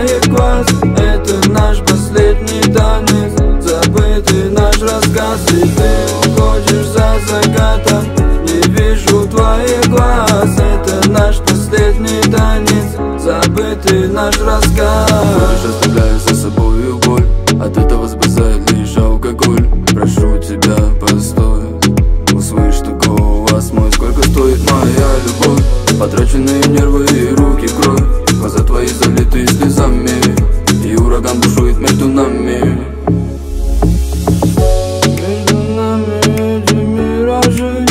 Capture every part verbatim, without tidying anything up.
твоих глаз. Это наш последний танец, забытый наш рассказ. И ты уходишь за закатом, не вижу твоих глаз. Это наш последний танец, забытый наш рассказ. Больше оставляю за собою боль, от этого спасает лишь алкоголь. Прошу тебя, постой, услышь ты голос мой. Сколько стоит моя любовь? Потраченные нервы и руки в кровь, глаза твои залиты слезами, и ураган бушует между нами. Между нами эти миражи,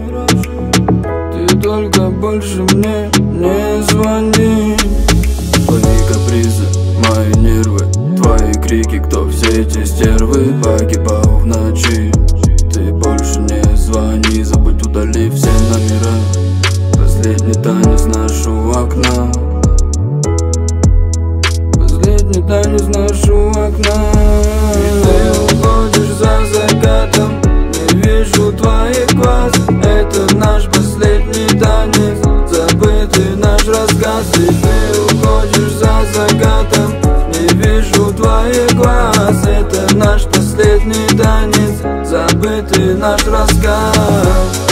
ты только больше мне не звони. Твои капризы, мои нервы, твои крики, кто все эти стервы? Погибал в ночи, ты больше не звони. Забудь, удали все номера, последний танец наш у окна. Последний танец наш у окна. И ты уходишь за закатом, не вижу твоих глаз. Это наш последний танец, забытый наш рассказ. И ты уходишь за закатом, не вижу твоих глаз. Это наш последний танец, забытый наш рассказ.